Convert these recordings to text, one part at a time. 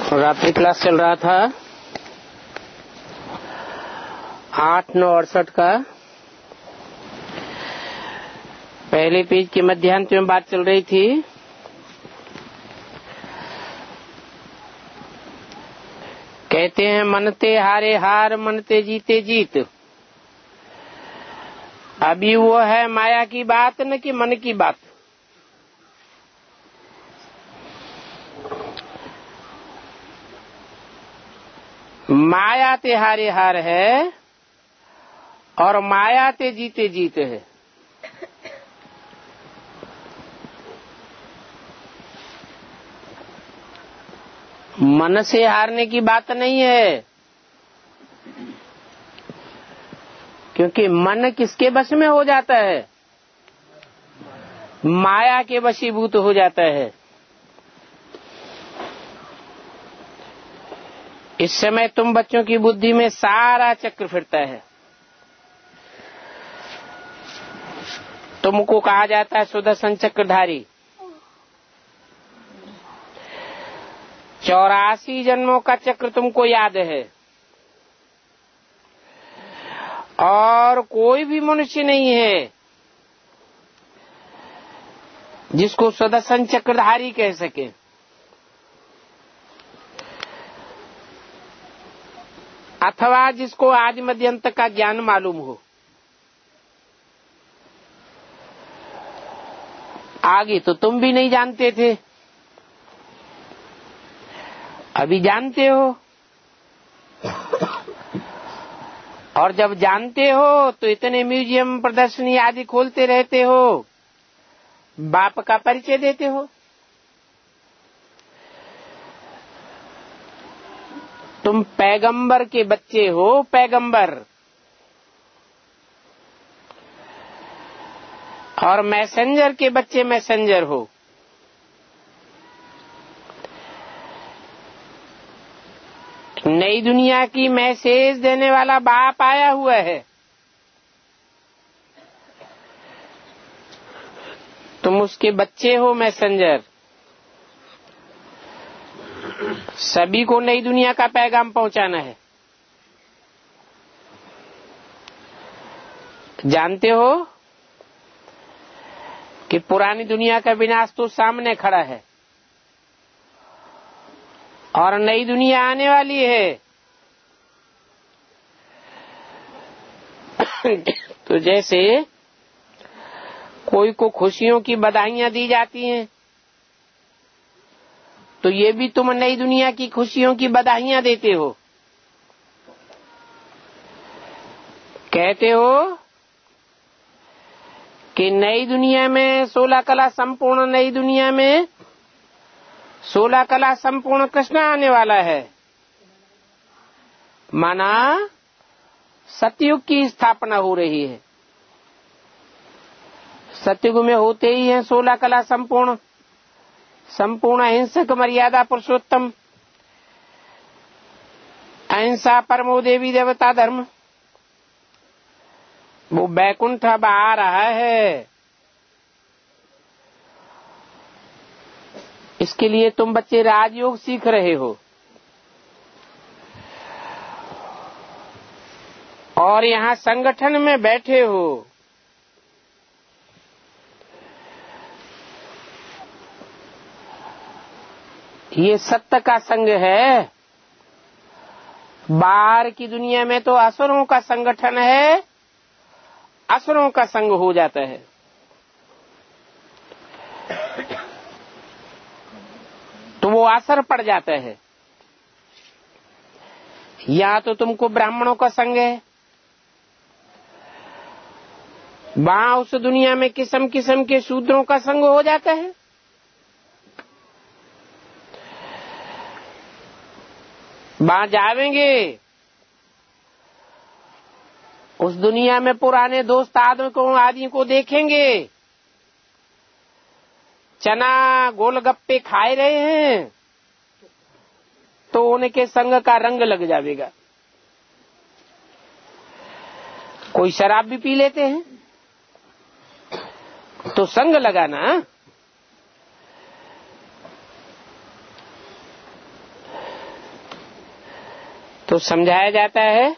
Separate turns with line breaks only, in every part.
रात्रि क्लास चल रहा था 8/9/68 का। पहले पेज के मध्यांत में बात चल रही थी। कहते हैं मनते हारे हार, मनते जीते जीत। अभी वो है माया की बात न कि मन की बात। माया ते हारे हार है और माया ते जीते जीत है। मन से हारने की बात नहीं है, क्योंकि मन किसके वश में हो जाता है? माया के वशीभूत हो जाता है। इस समय तुम बच्चों की बुद्धि में सारा चक्र फिरता है। तुमको कहा जाता है सुदर्शन चक्रधारी। 84 जन्मों का चक्र तुमको याद है, और कोई भी मनुष्य नहीं है जिसको सुदर्शन चक्रधारी कह सके। अथवा जिसको आज मध्यंत का ज्ञान मालूम हो। आगे तो तुम भी नहीं जानते थे, अभी जानते हो। और जब जानते हो तो इतने म्यूजियम, प्रदर्शनी आदि खोलते रहते हो, बाप का परिचय देते हो। तुम पैगंबर के बच्चे हो, पैगंबर। और मैसेंजर के बच्चे मैसेंजर हो। नई दुनिया की मैसेज देने वाला बाप आया हुआ है। तुम उसके बच्चे हो, मैसेंजर। सभी को नई दुनिया का पैगाम पहुंचाना है। जानते हो कि पुरानी दुनिया का विनाश तो सामने खड़ा है और नई दुनिया आने वाली है। तो जैसे कोई को खुशियों की बधाइयां दी जाती हैं, तो ये भी तुम नई दुनिया की खुशियों की बधाइयां देते हो। कहते हो कि नई दुनिया में 16 कला संपूर्ण, नई दुनिया में 16 कला संपूर्ण कृष्ण आने वाला है। माना सतयुग की स्थापना हो रही है। सतयुग में होते ही है 16 कला संपूर्ण, संपूर्ण अहिंसक, मर्यादा पुरुषोत्तम, अहिंसा परमो देवी देवता धर्म। वो बैकुंठ अब आ रहा है। इसके लिए तुम बच्चे राजयोग सीख रहे हो। और यहाँ संगठन में बैठे हो। ये सत्य का संग है। बाहर की दुनिया में तो असुरों का संगठन है, असुरों का संग हो जाता है। तो वो असर पड़ जाता है। या तो तुमको ब्राह्मणों का संग है, वहां उस दुनिया में किस्म किस्म के शूद्रों का संग हो जाता है। वहां जावेंगे, उस दुनिया में पुराने दोस्त आदि को देखेंगे, चना गोलगप्पे खाए रहे हैं, तो उनके संग का रंग लग जाएगा। कोई शराब भी पी लेते हैं तो संग लगाना। तो समझाया जाता है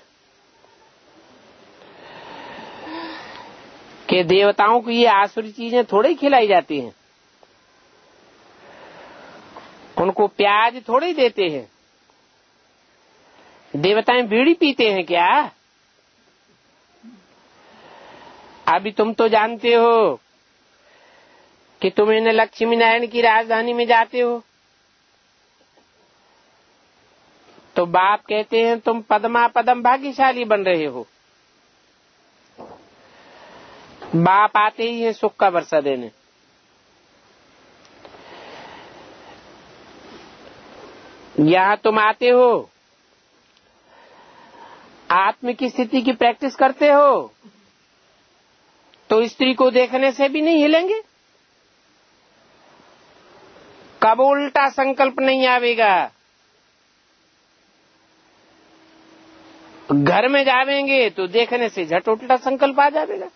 कि देवताओं को ये आसुरी चीजें थोड़ी खिलाई जाती हैं, उनको प्याज थोड़ी देते हैं। देवताएं बीड़ी पीते हैं क्या? अभी तुम तो जानते हो कि तुम इन लक्ष्मी नारायण की राजधानी में जाते हो तो बाप कहते हैं तुम पद्मा पदम भाग्यशाली बन रहे हो। बाप आते ही है सुख का वर्षा देने। यहां तुम आते हो, आत्म की स्थिति की प्रैक्टिस करते हो तो स्त्री को देखने से भी नहीं हिलेंगे। कब उल्टा संकल्प नहीं आवेगा? घर में जावेंगे तो देखने से झट उल्टा संकल्प आ जाएगा।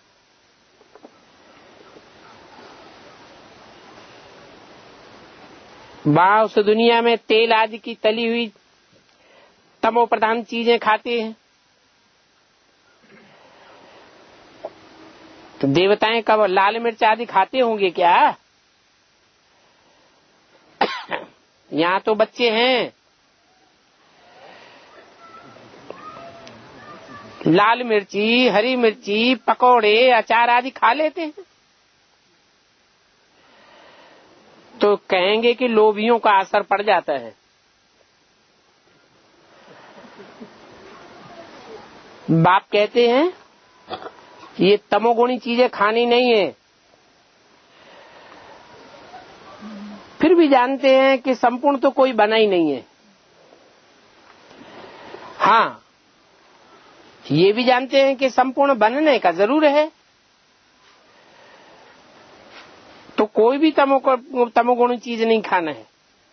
वहां उस दुनिया में तेल आदि की तली हुई तमो प्रधान चीजें खाते हैं। तो देवताएं कब लाल मिर्च आदि खाते होंगे क्या? यहाँ तो बच्चे हैं, लाल मिर्ची, हरी मिर्ची, पकौड़े, अचार आदि खा लेते हैं। तो कहेंगे कि लोभियों का असर पड़ जाता है। बाप कहते हैं ये तमोगुणी चीजें खानी नहीं है। फिर भी जानते हैं कि संपूर्ण तो कोई बना ही नहीं है। हाँ, ये भी जानते हैं कि संपूर्ण बनने का जरूर है। तो कोई भी तमोगुणी चीज नहीं खाना है।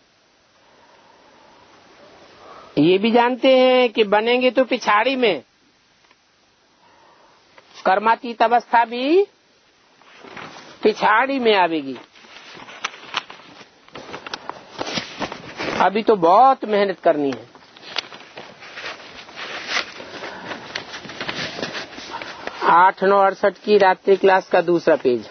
ये भी जानते हैं कि बनेंगे तो पिछाड़ी में, कर्मातीत अवस्था भी पिछाड़ी में आवेगी। अभी तो बहुत मेहनत करनी है। 8/9/68 की रात्रि क्लास का दूसरा पेज।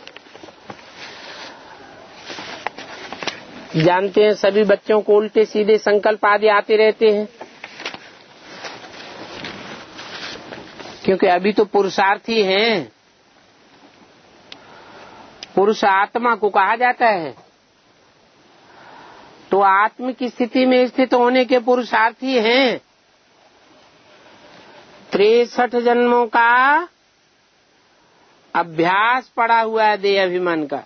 जानते हैं सभी बच्चों को उल्टे सीधे संकल्प आदि आते रहते हैं, क्योंकि अभी तो पुरुषार्थी हैं। पुरुष आत्मा को कहा जाता है। तो आत्म की स्थिति में स्थित होने के पुरुषार्थी हैं। 63 जन्मों का अभ्यास पड़ा हुआ है देह अभिमान का।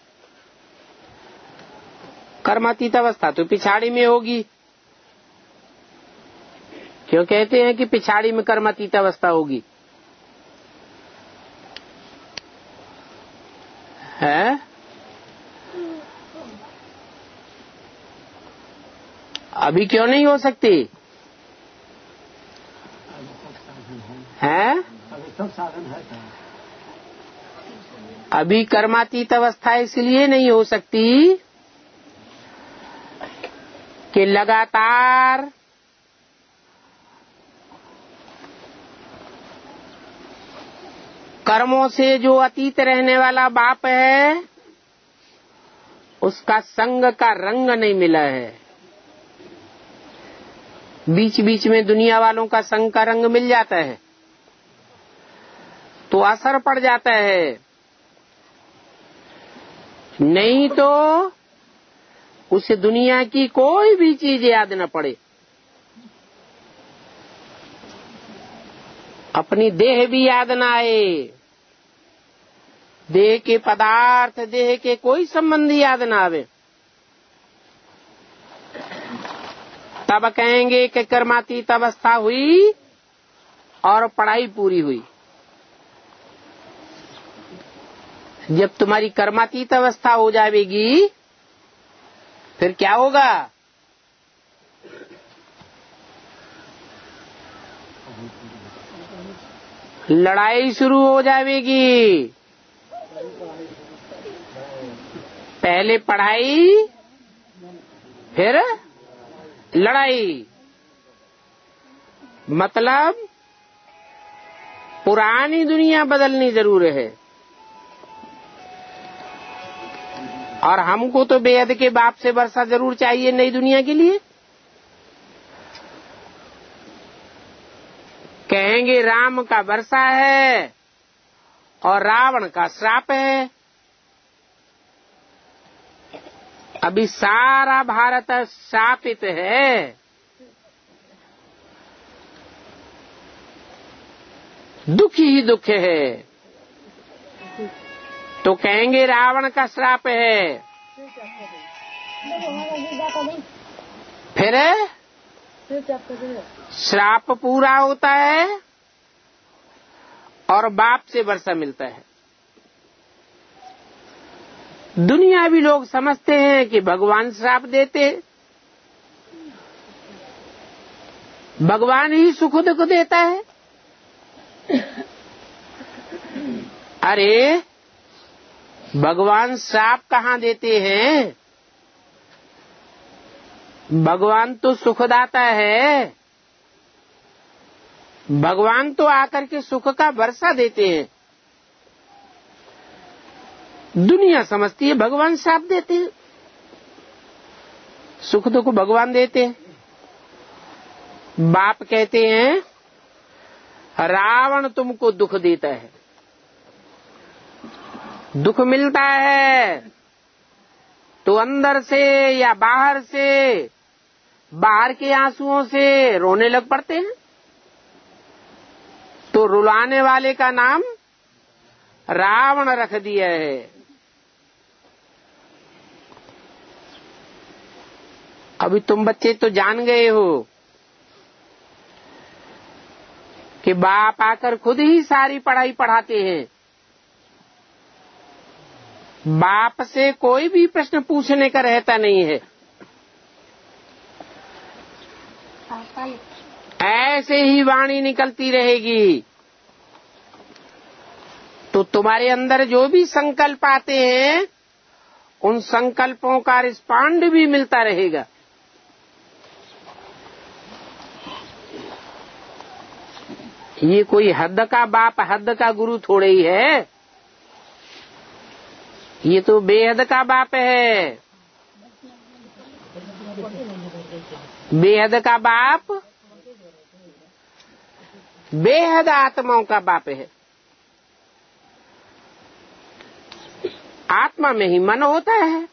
कर्मातीत अवस्था तो पिछाड़ी में होगी। क्यों कहते हैं कि पिछाड़ी में कर्मातीत अवस्था होगी? है? अभी क्यों नहीं हो सकती? है? अभी कर्मातीत अवस्था इसलिए नहीं हो सकती कि लगातार कर्मों से जो अतीत रहने वाला बाप है उसका संग का रंग नहीं मिला है। बीच बीच में दुनिया वालों का संग का रंग मिल जाता है तो असर पड़ जाता है, नहीं तो उसे दुनिया की कोई भी चीज याद न पड़े। अपनी देह भी याद न आए, देह के पदार्थ, देह के कोई संबंध याद न आवे, तब कहेंगे कि कर्मातीत अवस्था हुई और पढ़ाई पूरी हुई। जब तुम्हारी कर्मातीत अवस्था हो जाएगी फिर क्या होगा? लड़ाई शुरू हो जाएगी। पहले पढ़ाई फिर लड़ाई। मतलब पुरानी दुनिया बदलनी जरूर है, और हमको तो बेहद के बाप से वर्षा जरूर चाहिए नई दुनिया के लिए। कहेंगे राम का वर्षा है और रावण का श्राप है। अभी सारा भारत श्रापित है, दुख ही दुख है। तो कहेंगे रावण का श्राप है, फिर श्राप पूरा होता है और बाप से वर्षा मिलता है। दुनिया भी लोग समझते हैं कि भगवान श्राप देते, भगवान ही सुख दुख देता है। अरे भगवान श्राप कहाँ देते हैं? भगवान तो सुखदाता है, भगवान तो आकर के सुख का वर्षा देते हैं। दुनिया समझती है भगवान श्राप देते हैं, सुख दुख भगवान देते हैं। बाप कहते हैं रावण तुमको दुख देता है, दुख मिलता है तो अंदर से या बाहर से, बाहर के आंसुओं से रोने लग पड़ते हैं, तो रुलाने वाले का नाम रावण रख दिया है। अभी तुम बच्चे तो जान गए हो कि बाप आकर खुद ही सारी पढ़ाई पढ़ाते हैं। बाप से कोई भी प्रश्न पूछने का रहता नहीं है, ऐसे ही वाणी निकलती रहेगी। तो तुम्हारे अंदर जो भी संकल्प आते हैं उन संकल्पों का रिस्पॉन्ड भी मिलता रहेगा। ये कोई हद का बाप, हद का गुरु थोड़े ही है, ये तो बेहद का बाप है। बेहद का बाप बेहद आत्माओं का बाप है। आत्मा में ही मन होता है,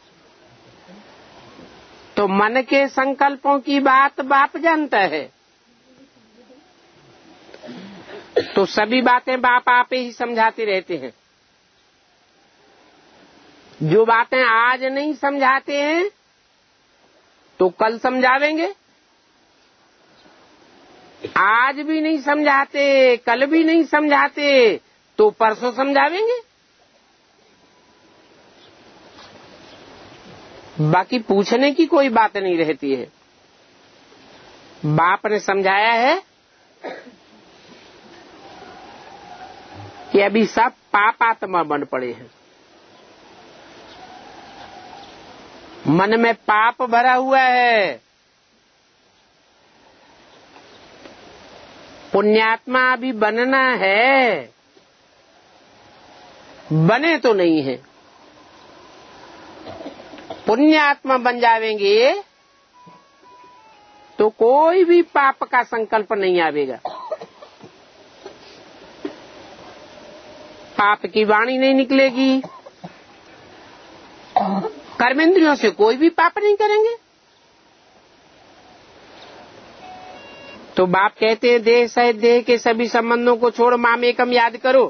तो मन के संकल्पों की बात बाप जानता है। तो सभी बातें बाप आप ही समझाते रहते हैं। जो बातें आज नहीं समझाते हैं तो कल समझावेंगे, आज भी नहीं समझाते, कल भी नहीं समझाते तो परसों समझावेंगे। बाकी पूछने की कोई बात नहीं रहती है। बाप ने समझाया है कि अभी सब पापात्मा बन पड़े हैं, मन में पाप भरा हुआ है। पुण्यात्मा अभी बनना है, बने तो नहीं है। पुण्यात्मा बन जावेंगे तो कोई भी पाप का संकल्प नहीं आवेगा, पाप की वाणी नहीं निकलेगी, कर्मेंद्रियों से कोई भी पाप नहीं करेंगे। तो बाप कहते हैं देह सहित देह के सभी संबंधों को छोड़ मामेकम याद करो।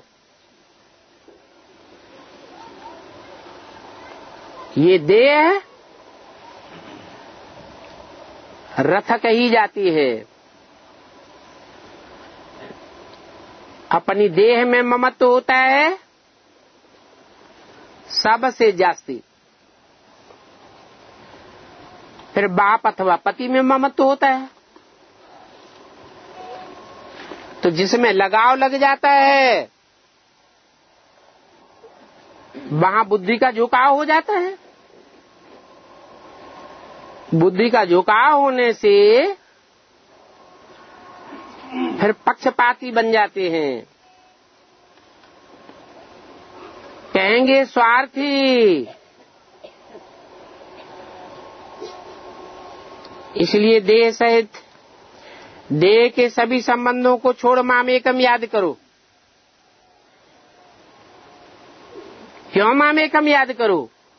ये देह रथ कही जाती है। अपनी देह में ममत्व होता है सबसे जास्ती, फिर बाप अथवा पति में ममत्व होता है। तो जिसमें लगाव लग जाता है वहां बुद्धि का झुकाव हो जाता है। बुद्धि का झुकाव होने से फिर पक्षपाती बन जाते हैं, कहेंगे स्वार्थी। इसलिए देह सहित देह के सभी संबंधों को छोड़ मामेकम याद करो। क्यों मामेकम याद करो?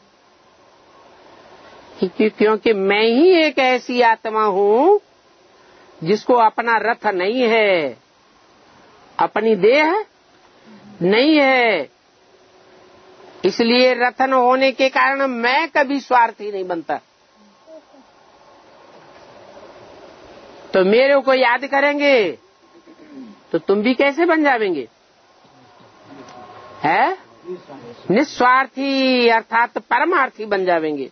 क्योंकि मैं ही एक ऐसी आत्मा हूं जिसको अपना रथ नहीं है, अपनी देह नहीं है। इसलिए रथ न होने के कारण मैं कभी स्वार्थी नहीं बनता। तो मेरे को याद करेंगे तो तुम भी कैसे बन जाएंगे? है निस्वार्थी अर्थात परमार्थी बन जाएंगे।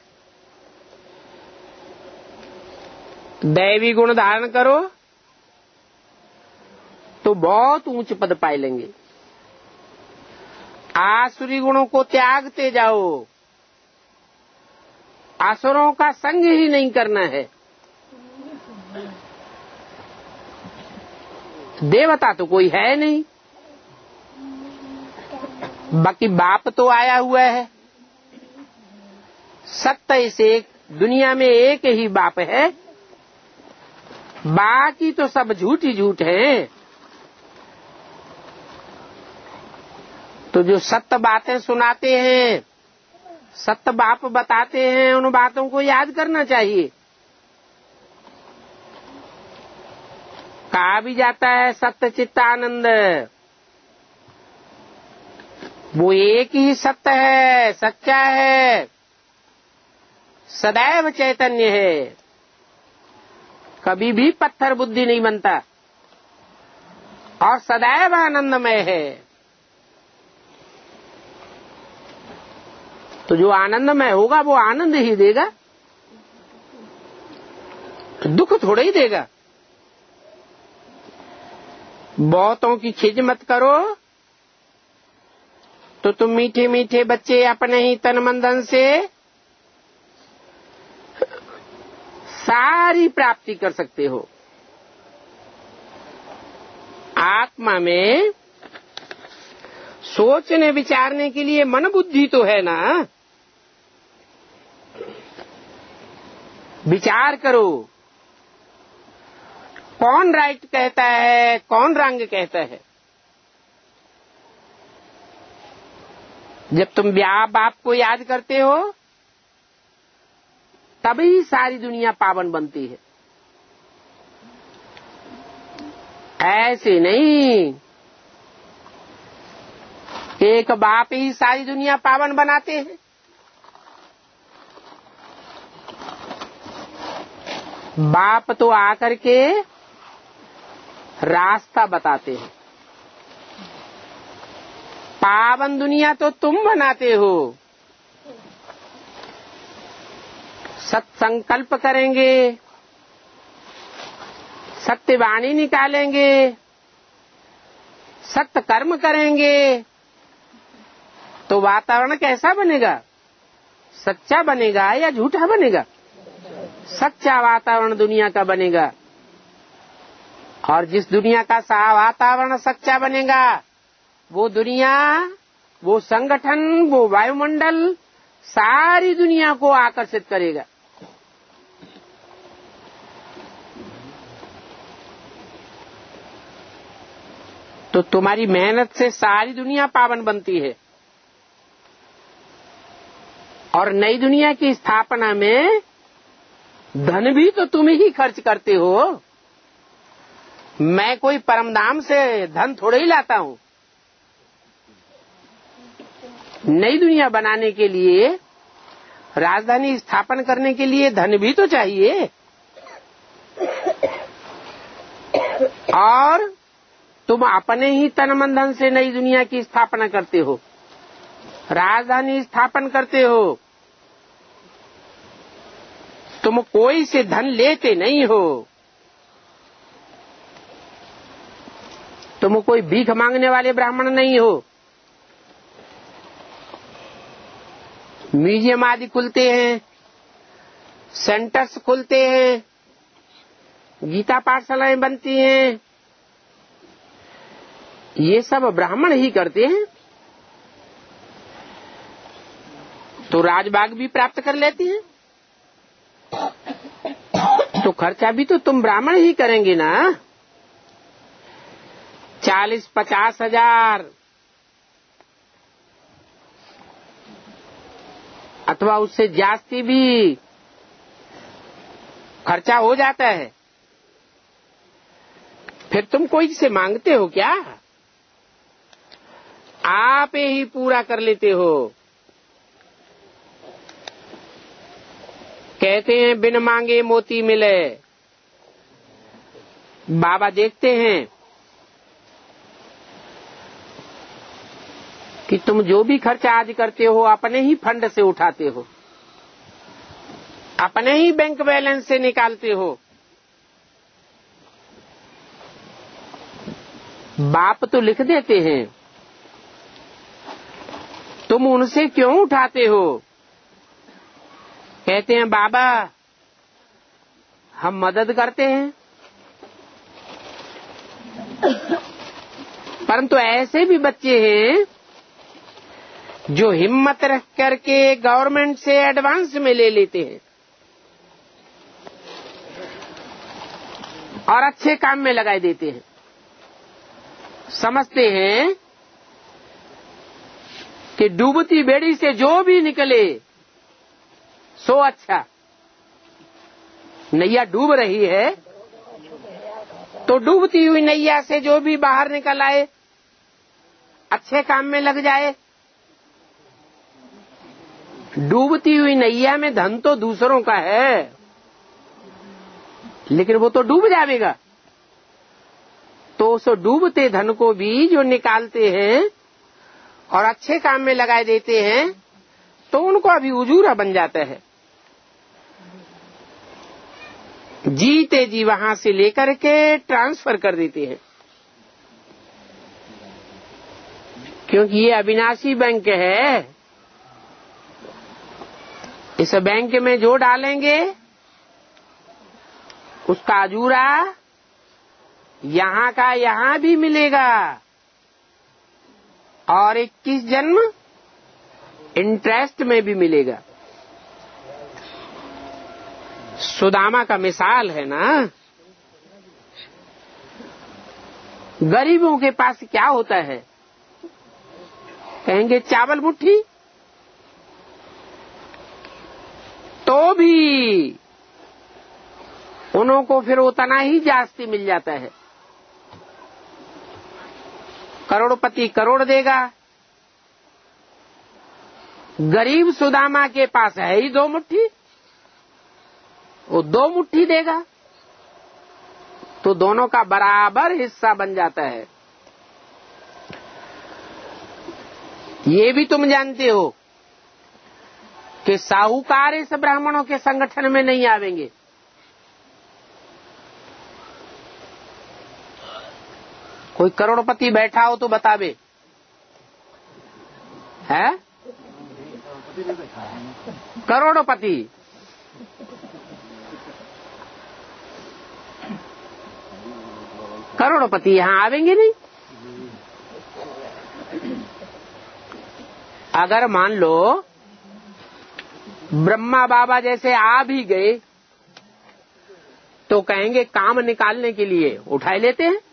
दैवी गुण धारण करो तो बहुत ऊंच पद पाए लेंगे। आसुरी गुणों को त्यागते जाओ, असुरों का संग ही नहीं करना है। देवता तो कोई है नहीं, बाकी बाप तो आया हुआ है। सत्य से दुनिया में एक ही बाप है, बाकी तो सब झूठ ही झूठ है। तो जो सत्य बातें सुनाते हैं, सत्य बाप बताते हैं, उन बातों को याद करना चाहिए। कहा भी जाता है सत्य चित्तानंद, वो एक ही सत्य है, सच्चा है, सदैव चैतन्य है, कभी भी पत्थर बुद्धि नहीं बनता और सदैव आनंदमय है। तो जो आनंदमय होगा वो आनंद ही देगा, दुख थोड़ा ही देगा। बहुतों की खिज मत करो तो तुम मीठे मीठे बच्चे अपने ही तन मन धन से सारी प्राप्ति कर सकते हो। आत्मा में सोचने विचारने के लिए मन बुद्धि तो है ना। विचार करो, कौन राइट कहता है, कौन रंग कहता है। जब तुम ब्याह बाप को याद करते हो तभी सारी दुनिया पावन बनती है। ऐसे नहीं एक बाप ही सारी दुनिया पावन बनाते हैं। बाप तो आकर के रास्ता बताते हैं। पावन दुनिया तो तुम बनाते हो। सत्संकल्प करेंगे, सत्य वाणी निकालेंगे, सत्य कर्म करेंगे तो वातावरण कैसा बनेगा? सच्चा बनेगा या झूठा बनेगा? सच्चा वातावरण दुनिया का बनेगा। और जिस दुनिया का वातावरण सच्चा बनेगा वो दुनिया, वो संगठन, वो वायुमंडल सारी दुनिया को आकर्षित करेगा। तो तुम्हारी मेहनत से सारी दुनिया पावन बनती है। और नई दुनिया की स्थापना में धन भी तो तुम ही खर्च करते हो। मैं कोई परमधाम से धन थोड़े ही लाता हूं। नई दुनिया बनाने के लिए, राजधानी स्थापन करने के लिए धन भी तो चाहिए। और तुम अपने ही तन मन धन से नई दुनिया की स्थापना करते हो, राजधानी स्थापन करते हो। तुम कोई से धन लेते नहीं हो। तुम कोई भीख मांगने वाले ब्राह्मण नहीं हो। म्यूजियम आदि खुलते हैं, सेंटर्स खुलते हैं, गीता पाठशालाएं बनती हैं, ये सब ब्राह्मण ही करते हैं, तो राजबाग भी प्राप्त कर लेते हैं। तो खर्चा भी तो तुम ब्राह्मण ही करेंगे ना। 40-50 हजार अथवा उससे जास्ती भी खर्चा हो जाता है, फिर तुम कोई से मांगते हो क्या? आप ही पूरा कर लेते हो। कहते हैं बिन मांगे मोती मिले। बाबा देखते हैं कि तुम जो भी खर्चा आज करते हो अपने ही फंड से उठाते हो, अपने ही बैंक बैलेंस से निकालते हो। बाप तो लिख देते हैं, तुम उनसे क्यों उठाते हो? कहते हैं बाबा हम मदद करते हैं, परंतु ऐसे भी बच्चे हैं जो हिम्मत रख करके गवर्नमेंट से एडवांस में ले लेते हैं और अच्छे काम में लगा देते हैं। समझते हैं कि डूबती बेड़ी से जो भी निकले सो अच्छा। नैया डूब रही है तो डूबती हुई नैया से जो भी बाहर निकल आए, अच्छे काम में लग जाए। डूबती हुई नैया में धन तो दूसरों का है, लेकिन वो तो डूब जाएगा। तो उस डूबते धन को भी जो निकालते हैं और अच्छे काम में लगा देते हैं, तो उनको अभी उजूरा बन जाता है। जीते जी वहां से लेकर के ट्रांसफर कर देते हैं, क्योंकि ये अविनाशी बैंक है। इस बैंक में जो डालेंगे उसका अजूरा यहां का यहां भी मिलेगा और 21 जन्म इंटरेस्ट में भी मिलेगा। सुदामा का मिसाल है ना। गरीबों के पास क्या होता है? कहेंगे चावल मुट्ठी, तो भी उनको फिर उतना ही जास्ती मिल जाता है। करोड़पति करोड़ देगा, गरीब सुदामा के पास है ही 2 मुट्ठी, वो 2 मुट्ठी देगा, तो दोनों का बराबर हिस्सा बन जाता है। ये भी तुम जानते हो कि साहूकार इस ब्राह्मणों के संगठन में नहीं आवेंगे। कोई करोड़पति बैठा हो तो बतावे, है? करोड़पति यहां आवेंगे नहीं। अगर मान लो ब्रह्मा बाबा जैसे आ भी गए तो कहेंगे काम निकालने के लिए उठाए लेते हैं।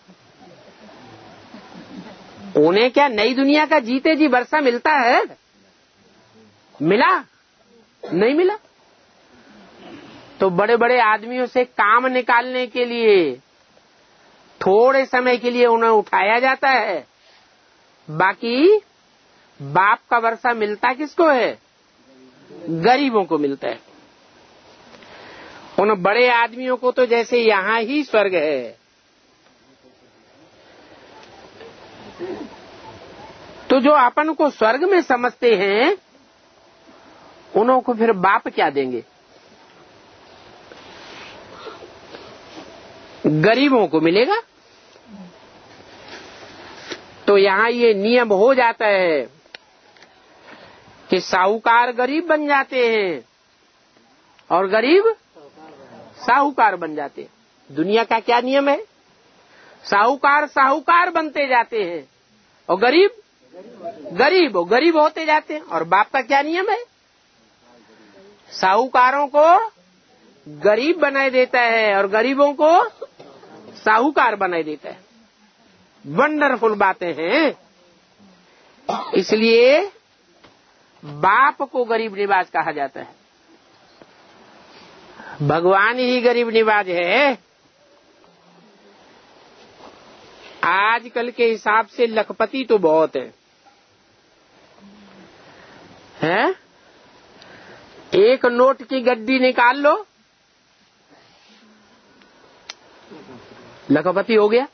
उन्हें क्या नई दुनिया का जीते जी वर्षा मिलता है? मिला? नहीं मिला। तो बड़े बड़े आदमियों से काम निकालने के लिए थोड़े समय के लिए उन्हें उठाया जाता है, बाकी बाप का वर्षा मिलता किसको है? गरीबों को मिलता है। उन बड़े आदमियों को तो जैसे यहां ही स्वर्ग है। तो जो अपन को स्वर्ग में समझते हैं, उनको फिर बाप क्या देंगे? गरीबों को मिलेगा। तो यहां ये नियम हो जाता है कि साहूकार गरीब बन जाते हैं और गरीब साहूकार बन जाते हैं। दुनिया का क्या नियम है? साहूकार साहूकार बनते जाते हैं और गरीब होते जाते हैं। और बाप का क्या नियम है? साहूकारों को गरीब बनाए देता है और गरीबों को साहूकार बनाए देता है। वंडरफुल बातें हैं। इसलिए बाप को गरीब निवाज कहा जाता है। भगवान ही गरीब निवाज है। आजकल के हिसाब से लखपति तो बहुत है? एक नोट की गड्डी निकाल लो, लखपति हो गया।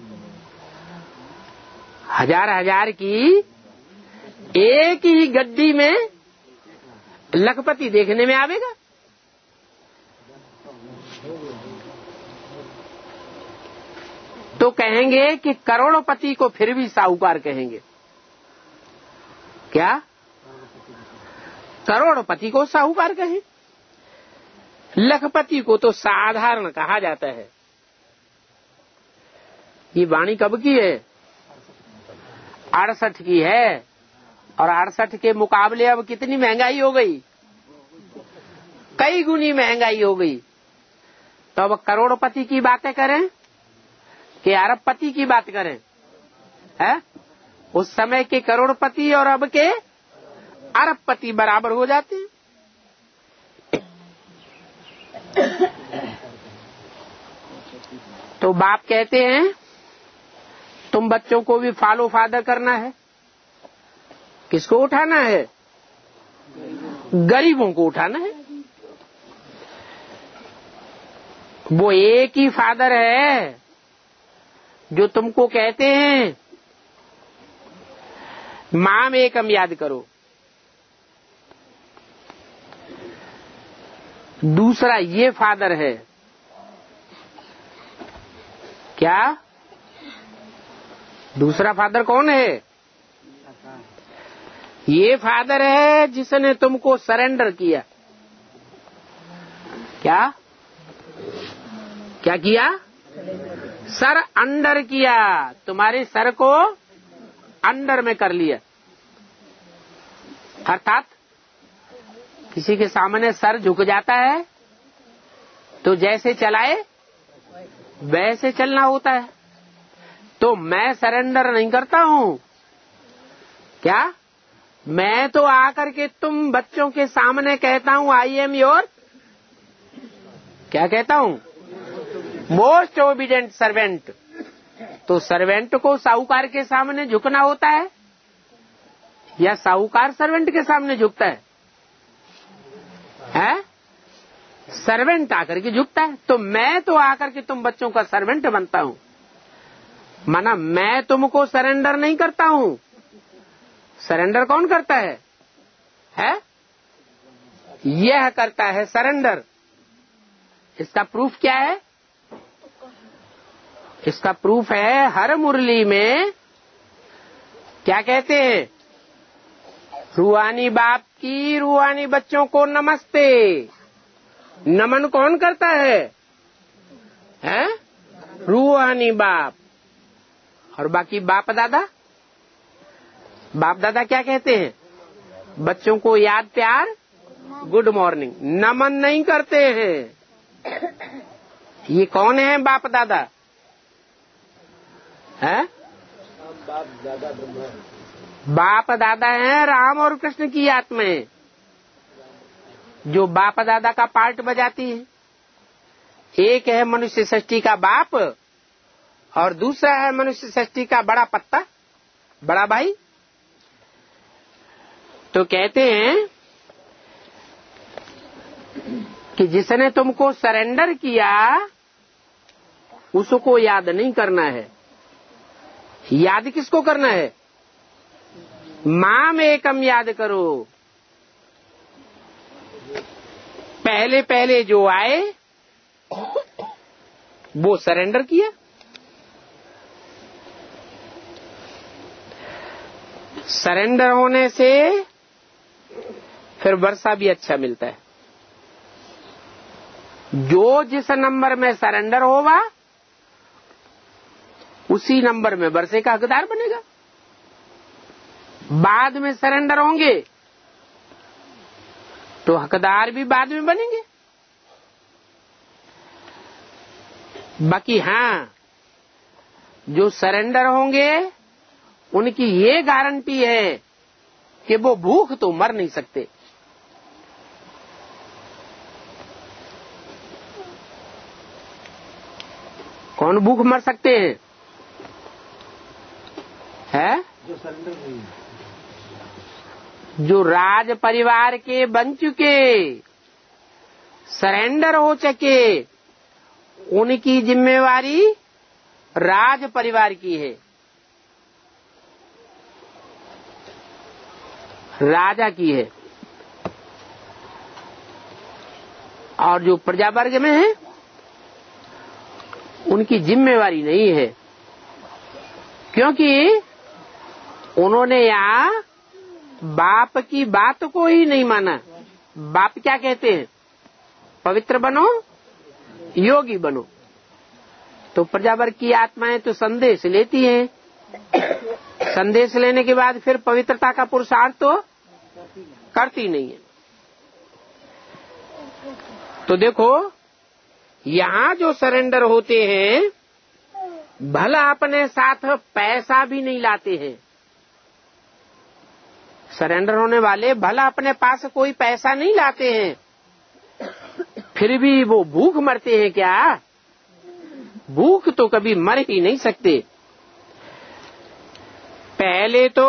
हजार की एक ही गड्डी में लखपति देखने में आवेगा। तो कहेंगे कि करोड़पति को फिर भी साहूकार कहेंगे। क्या? करोड़पति को साहूकार कहें? लखपति को तो साधारण कहा जाता है। ये वाणी कब की है? 68 की है। और 68 के मुकाबले अब कितनी महंगाई हो गई? कई गुनी महंगाई हो गई। तो अब करोड़पति की बातें करें कि अरबपति की बात करें? है? उस समय के करोड़पति और अब के अरबपति बराबर हो जाते हैं। तो बाप कहते हैं तुम बच्चों को भी फॉलो फादर करना है। किसको उठाना है? गरीबों को उठाना है। वो एक ही फादर है जो तुमको कहते हैं माम एकम याद करो। दूसरा ये फादर है। क्या? दूसरा फादर कौन है? ये फादर है जिसने तुमको सरेंडर किया। क्या क्या किया? सर अंडर किया। तुम्हारे सर को अंडर में कर लिया। अर्थात किसी के सामने सर झुक जाता है तो जैसे चलाए वैसे चलना होता है। तो मैं सरेंडर नहीं करता हूं। क्या? मैं तो आकर के तुम बच्चों के सामने कहता हूं आई एम योर, क्या कहता हूं? Most obedient servant. तो सर्वेंट को साहूकार के सामने झुकना होता है या साहूकार सर्वेंट के सामने झुकता है? सर्वेंट आकर के झुकता है। तो मैं तो आकर के तुम बच्चों का सर्वेंट बनता हूं। माना मैं तुमको सरेंडर नहीं करता हूं। सरेंडर कौन करता है? यह करता है सरेंडर। इसका प्रूफ क्या है? इसका प्रूफ है हर मुरली में क्या कहते हैं? रूहानी बाप की रूहानी बच्चों को नमस्ते। नमन कौन करता है? रूहानी बाप। और बाकी बाप दादा क्या कहते हैं? बच्चों को याद प्यार गुड मॉर्निंग। नमन नहीं करते हैं। ये कौन है बाप दादा? बाप दादा हैं राम और कृष्ण की आत्माएं जो बाप दादा का पार्ट बजाती है। एक है मनुष्य सृष्टि का बाप और दूसरा है मनुष्य सृष्टि का बड़ा पत्ता, बड़ा भाई। तो कहते हैं कि जिसने तुमको सरेंडर किया उसको याद नहीं करना है। याद किसको करना है? माम एकम याद करो। पहले पहले जो आए वो सरेंडर किया। सरेंडर होने से फिर वर्षा भी अच्छा मिलता है। जो जिस नंबर में सरेंडर होगा उसी नंबर में वर्षे का हकदार बनेगा। बाद में सरेंडर होंगे तो हकदार भी बाद में बनेंगे। बाकी हाँ, जो सरेंडर होंगे उनकी ये गारंटी है कि वो भूख तो मर नहीं सकते। कौन भूख मर सकते हैं? है जो राज परिवार के बन चुके, सरेंडर हो चुके, उनकी जिम्मेवारी राज परिवार की है, राजा की है। और जो प्रजा वर्ग में है उनकी जिम्मेवारी नहीं है, क्योंकि उन्होंने यहाँ बाप की बात को ही नहीं माना। बाप क्या कहते हैं? पवित्र बनो, योगी बनो। तो प्रजा वर्ग की आत्माएं तो संदेश लेती हैं, संदेश लेने के बाद फिर पवित्रता का पुरुषार्थ तो करती नहीं है। तो देखो, यहाँ जो सरेंडर होते हैं भला अपने साथ पैसा भी नहीं लाते हैं। सरेंडर होने वाले भला अपने पास कोई पैसा नहीं लाते हैं, फिर भी वो भूख मरते हैं क्या? भूख तो कभी मर ही नहीं सकते। पहले तो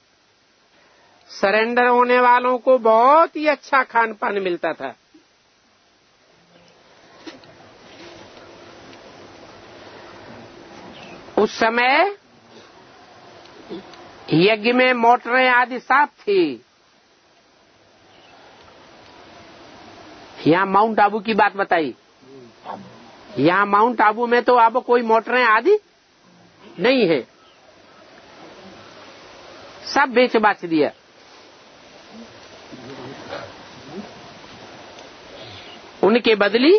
सरेंडर होने वालों को बहुत ही अच्छा खान पान मिलता था। उस समय यज्ञ में मोटरें आदि साफ थी। यहाँ माउंट आबू की बात बताई, यहाँ माउंट आबू में तो अब कोई मोटरें आदि नहीं है, सब बेच बाच दिया। उनके बदली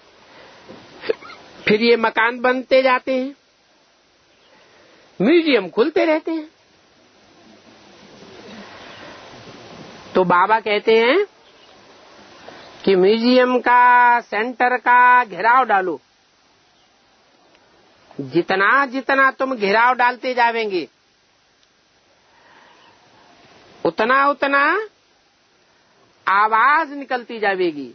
फिर ये मकान बनते जाते हैं, म्यूजियम खुलते रहते हैं। तो बाबा कहते हैं कि म्यूजियम का, सेंटर का घेराव डालो। जितना जितना तुम घेराव डालते जावेंगे उतना उतना आवाज निकलती जाएगी।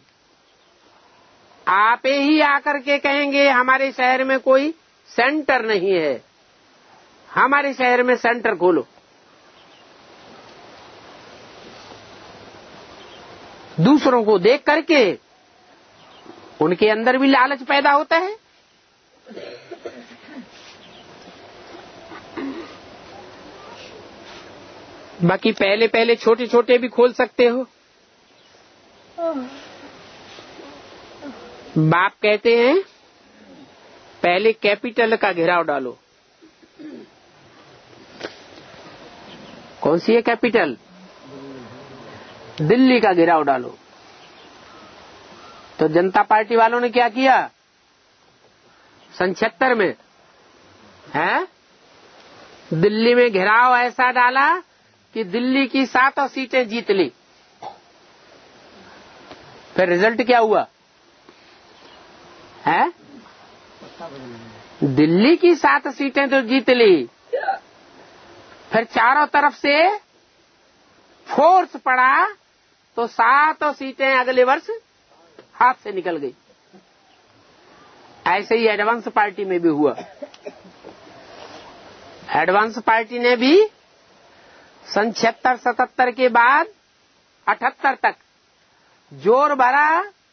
आप ही आकर के कहेंगे हमारे शहर में कोई सेंटर नहीं है, हमारे शहर में सेंटर खोलो। दूसरों को देख करके उनके अंदर भी लालच पैदा होता है। बाकी पहले पहले छोटे छोटे भी खोल सकते हो। बाप कहते हैं पहले कैपिटल का घेराव डालो। कौन सी है कैपिटल? दिल्ली का घेराव डालो। तो जनता पार्टी वालों ने क्या किया? 76 में है दिल्ली में घेराव ऐसा डाला कि दिल्ली की 7 सीटें जीत ली। फिर रिजल्ट क्या हुआ है? दिल्ली की 7 सीटें तो जीत ली, फिर चारों तरफ से फोर्स पड़ा तो 7 सीटें अगले वर्ष हाथ से निकल गई। ऐसे ही एडवांस पार्टी में भी हुआ। एडवांस पार्टी ने भी 76-77 के बाद 78 तक जोर भरा।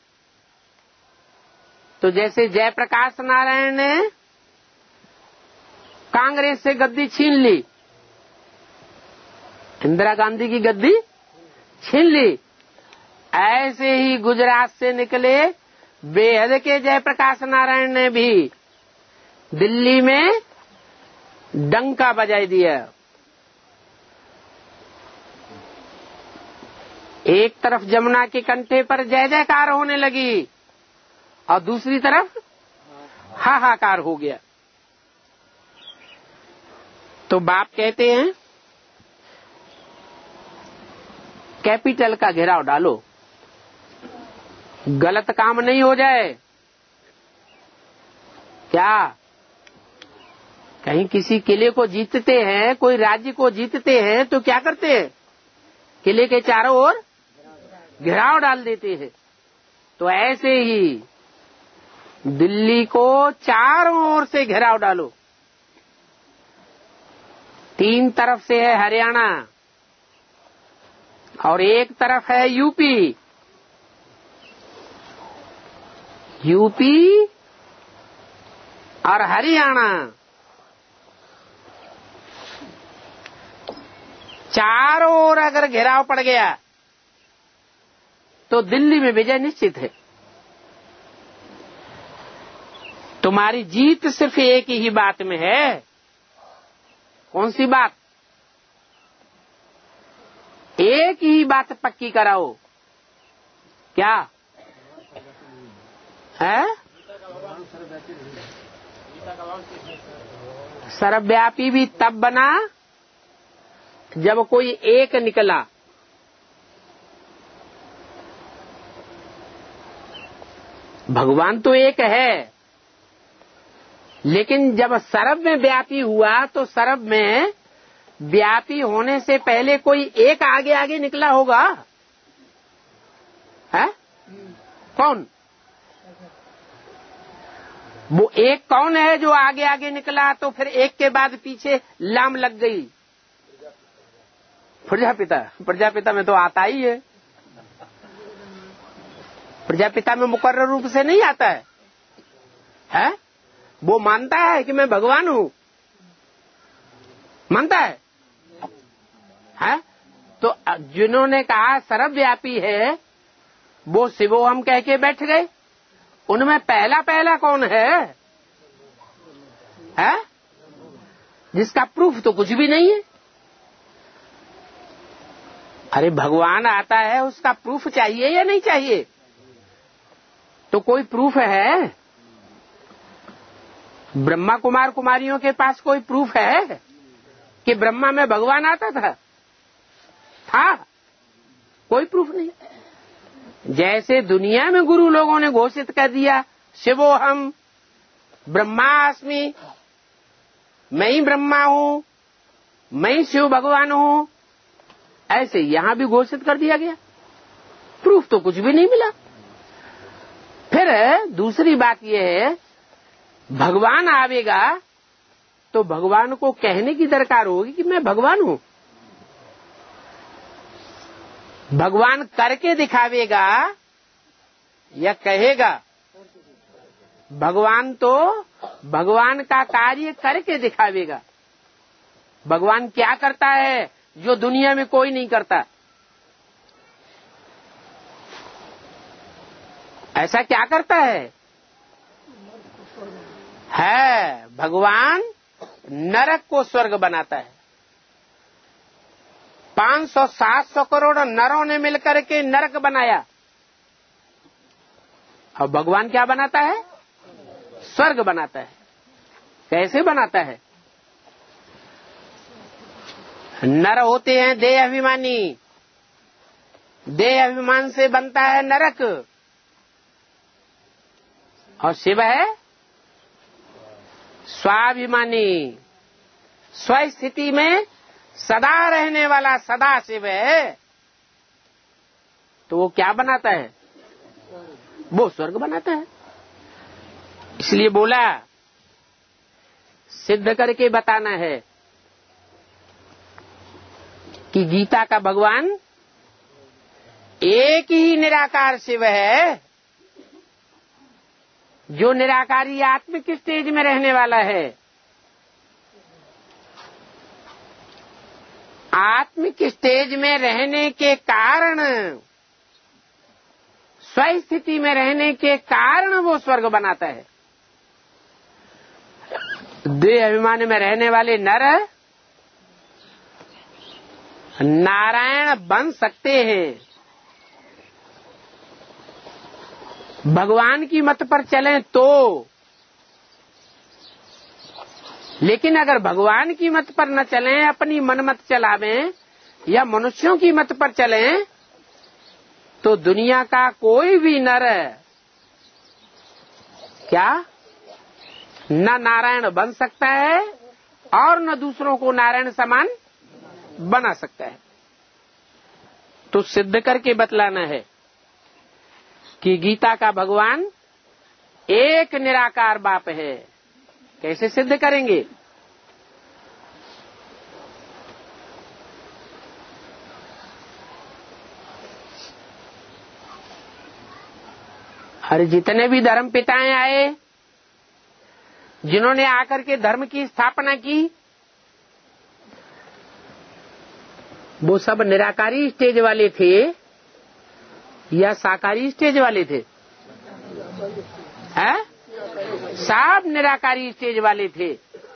तो जैसे जयप्रकाश नारायण ने कांग्रेस से गद्दी छीन ली, इंदिरा गांधी की गद्दी छीन ली, ऐसे ही गुजरात से निकले बेहद के जयप्रकाश नारायण ने भी दिल्ली में डंका बजाई दिया। एक तरफ जमुना के कंठे पर जय जयकार होने लगी और दूसरी तरफ हाहाकार हो गया। तो बाप कहते हैं कैपिटल का घेराव डालो, गलत काम नहीं हो जाए। क्या कहीं किसी किले को जीतते हैं, कोई राज्य को जीतते हैं तो क्या करते हैं? किले के चारों ओर घेराव डाल देते हैं। तो ऐसे ही दिल्ली को चारों ओर से घेराव डालो। 3 तरफ से है हरियाणा और 1 तरफ है यूपी। यूपी और हरियाणा चारों ओर अगर घेराव पड़ गया तो दिल्ली में विजय निश्चित है। तुम्हारी जीत सिर्फ एक ही बात में है। कौन सी बात? एक ही बात पक्की कराओ। क्या है? सर्वव्यापी भी तब बना जब कोई एक निकला। भगवान तो एक है, लेकिन जब सर्व में व्यापी हुआ तो सर्व में व्यापी होने से पहले कोई एक आगे आगे निकला होगा। है कौन? वो एक कौन है जो आगे आगे निकला तो फिर एक के बाद पीछे लाम लग गई? प्रजापिता। प्रजापिता में तो आता ही है। प्रजापिता में मुकर्रर रूप से नहीं आता है, है? वो मानता है कि मैं भगवान हूं, मानता है? तो जिन्होंने कहा सर्वव्यापी है वो शिवोहम कह के बैठ गए। उनमें पहला कौन है? जिसका प्रूफ तो कुछ भी नहीं है। अरे भगवान आता है, उसका प्रूफ चाहिए या नहीं चाहिए? तो कोई प्रूफ है? ब्रह्मा कुमार कुमारियों के पास कोई प्रूफ है कि ब्रह्मा में भगवान आता था? कोई प्रूफ नहीं। जैसे दुनिया में गुरु लोगों ने घोषित कर दिया शिवोहम ब्रह्मास्मि, मैं ही ब्रह्मा हूं, मैं ही शिव भगवान हूं, ऐसे यहां भी घोषित कर दिया गया। प्रूफ तो कुछ भी नहीं मिला। फिर दूसरी बात यह है, भगवान आवेगा तो भगवान को कहने की दरकार होगी कि मैं भगवान हूं। भगवान करके दिखावेगा या कहेगा? भगवान तो भगवान का कार्य करके दिखावेगा। भगवान क्या करता है जो दुनिया में कोई नहीं करता? ऐसा क्या करता है? भगवान नरक को स्वर्ग बनाता है। 500-700 करोड़ नरों ने मिलकर के नरक बनाया, और भगवान क्या बनाता है? स्वर्ग बनाता है। कैसे बनाता है? नर होते हैं देह अभिमानी, देह अभिमान से बनता है नरक, और शिव है स्वाभिमानी, स्वस्थिति में सदा रहने वाला सदा शिव है। तो वो क्या बनाता है? वो स्वर्ग बनाता है। इसलिए बोला सिद्ध करके बताना है कि गीता का भगवान एक ही निराकार शिव है, जो निराकारी आत्मिक स्टेज में रहने वाला है। आत्मिक स्टेज में रहने के कारण, स्वस्थिति में रहने के कारण वो स्वर्ग बनाता है। देह अभिमान में रहने वाले नर नारायण बन सकते हैं। भगवान की मत पर चलें तो लेकिन अगर भगवान की मत पर न चलें, अपनी मन मत चलावें या मनुष्यों की मत पर चलें, तो दुनिया का कोई भी नर क्या न नारायण बन सकता है और न दूसरों को नारायण समान बना सकता है। तो सिद्ध करके बतलाना है कि गीता का भगवान एक निराकार बाप है। कैसे सिद्ध करेंगे? अरे जितने भी धर्म पिताएं आए, जिन्होंने आकर के धर्म की स्थापना की, वो सब निराकारी स्टेज वाले थे या साकारी स्टेज वाले थे? हैं? सब निराकारी स्टेज वाले थे।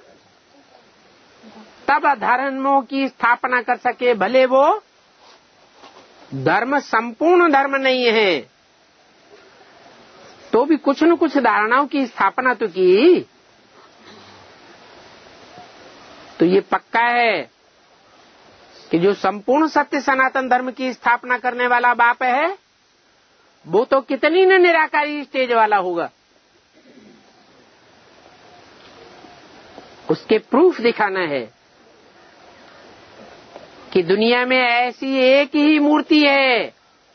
तब धर्मों की स्थापना कर सके। भले वो धर्म संपूर्ण धर्म नहीं है, तो भी कुछ न कुछ धारणाओं की स्थापना तो की। तो ये पक्का है कि जो संपूर्ण सत्य सनातन धर्म की स्थापना करने वाला बाप है, वो तो कितनी न निराकारी स्टेज वाला होगा। उसके प्रूफ दिखाना है कि दुनिया में ऐसी एक ही मूर्ति है